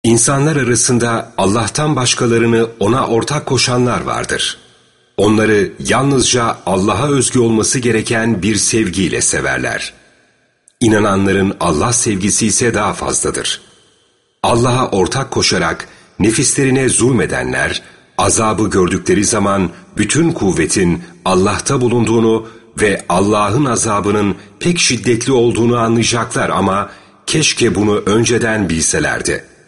İnsanlar arasında Allah'tan başkalarını ona ortak koşanlar vardır. Onları yalnızca Allah'a özgü olması gereken bir sevgiyle severler. İnananların Allah sevgisi ise daha fazladır. Allah'a ortak koşarak nefislerine zulmedenler, azabı gördükleri zaman bütün kuvvetin Allah'ta bulunduğunu ve Allah'ın azabının pek şiddetli olduğunu anlayacaklar ama keşke bunu önceden bilselerdi.